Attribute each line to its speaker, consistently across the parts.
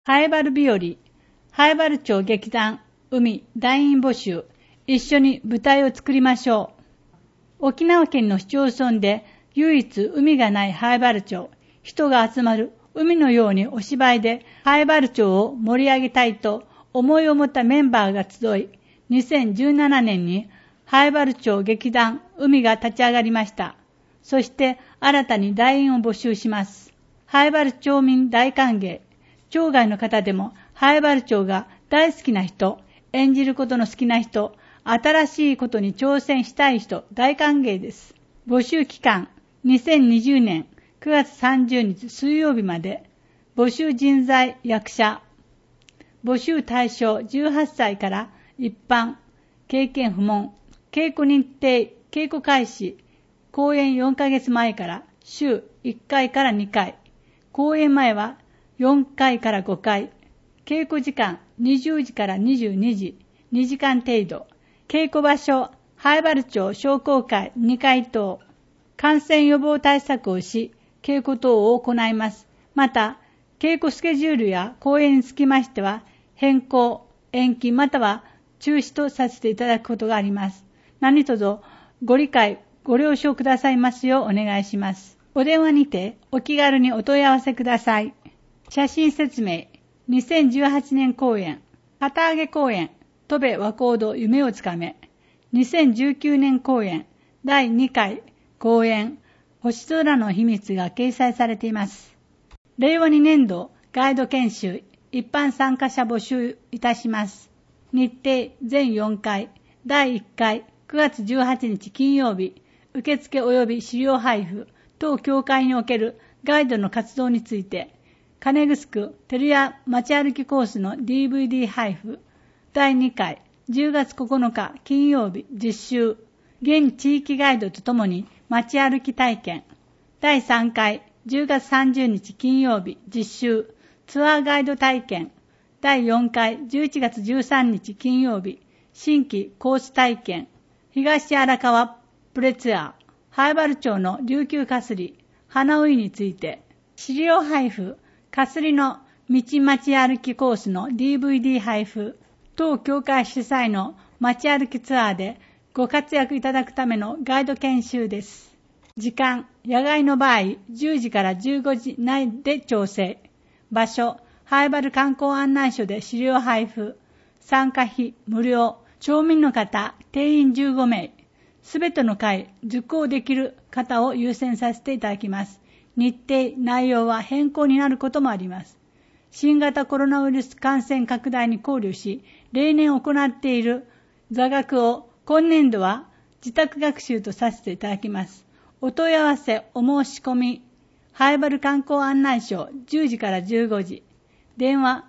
Speaker 1: ハエバル日和、ハエバル町劇団、海、団員募集、一緒に舞台を作りましょう。沖縄県の市町村で唯一海がないハエバル町、人が集まる海のようにお芝居でハエバル町を盛り上げたいと思いを持ったメンバーが集い、2017年にハエバル町劇団、海が立ち上がりました。そして新たに団員を募集します。ハエバル町民大歓迎。町外の方でもハエバル町が大好きな人、演じることの好きな人、新しいことに挑戦したい人、大歓迎です。募集期間、2020年9月30日水曜日まで。募集人材、役者。募集対象、18歳から一般、経験不問、稽古認定、稽古開始、公演4ヶ月前から週1回から2回、公演前は4回から5回、稽古時間20時から22時、2時間程度、稽古場所、ハエバル町商工会2階等、感染予防対策をし、稽古等を行います。また、稽古スケジュールや公演につきましては、変更、延期または中止とさせていただくことがあります。何卒ご理解、ご了承くださいますようお願いします。お電話にてお気軽にお問い合わせください。写真説明、2018年公演、旗揚げ公演、戸部和光堂夢をつかめ、2019年公演、第2回公演、星空の秘密が掲載されています。令和2年度ガイド研修、一般参加者募集いたします。日程全4回、第1回9月18日金曜日、受付及び資料配布、当協会におけるガイドの活動について、金城照屋街歩きコースの DVD 配布、第2回10月9日金曜日実習、現地域ガイドとともに街歩き体験、第3回10月30日金曜日実習、ツアーガイド体験、第4回11月13日金曜日、新規コース体験、東荒川プレツアー、ハエバル町の琉球かすり、花追いについて、資料配布、かすりの道街歩きコースの DVD 配布、当協会主催の街歩きツアーでご活躍いただくためのガイド研修です。時間、野外の場合、10時から15時内で調整。場所、ハエバル観光案内所で資料配布。参加費無料。町民の方、定員15名。すべての会、受講できる方を優先させていただきます。日程、内容は変更になることもあります。新型コロナウイルス感染拡大に考慮し、例年行っている座学を今年度は自宅学習とさせていただきます。お問い合わせ、お申し込み、ハエバル観光案内所10時から15時、電話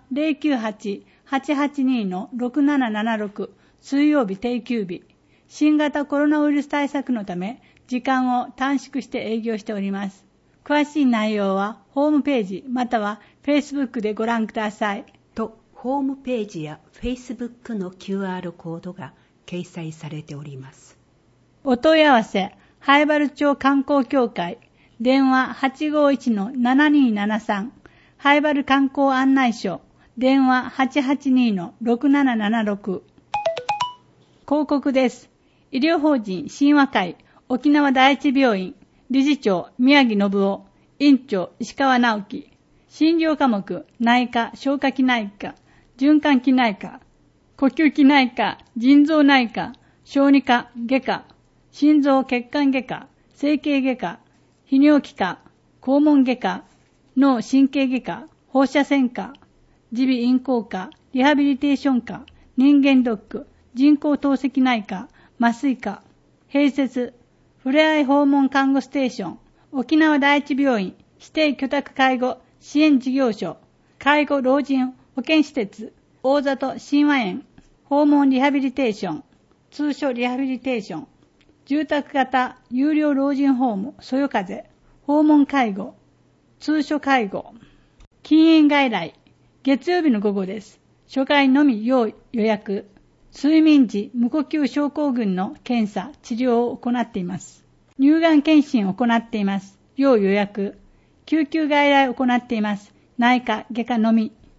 Speaker 1: 098-882-6776 水曜日定休日、新型コロナウイルス対策のため時間を短縮して営業しております。詳しい内容はホームページまたは Facebook でご覧ください。
Speaker 2: と、ホームページや Facebook の QR コードが掲載されております。
Speaker 1: お問い合わせ、ハエバル町観光協会、電話 851-7273、ハエバル観光案内所、電話 882-6776。広告です。医療法人神話会、沖縄第一病院、理事長宮城信夫、院長石川直樹、診療科目内科、消化器内科、循環器内科、呼吸器内科、腎臓内科、小児科、外科、心臓血管外科、整形外科、泌尿器科、肛門外科、脳神経外科、放射線科、耳鼻咽喉科、リハビリテーション科、人間ドック、人工透析内科、麻酔科、併設、ふれあい訪問看護ステーション、沖縄第一病院、指定居宅介護支援事業所、介護老人保健施設、大里神話園、訪問リハビリテーション、通所リハビリテーション、住宅型有料老人ホーム、そよ風、訪問介護、通所介護、禁煙外来、月曜日の午後です。初回のみ要予約、睡眠時無呼吸症候群の検査、治療を行っています。乳がん検診を行っています。要予約、救急外来を行っています。内科、外科のみ。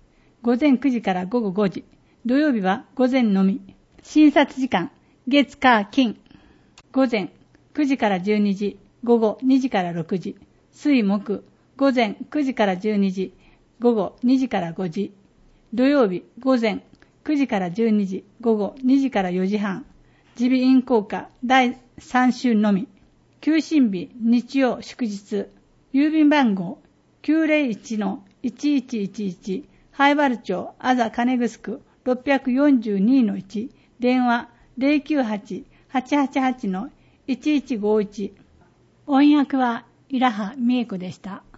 Speaker 1: 午前9時から午後5時。土曜日は午前のみ。診察時間、月火金。午前9時から12時、午後2時から6時。水木、午前9時から12時、午後2時から5時。土曜日、午前9時から12時、午後2時から4時半。耳鼻咽喉科第3週のみ。休診日、日曜、祝日。郵便番号 901-1111 灰原町あざ金城区 642-1 電話 098-888-1151 音訳はイラハミエコでした。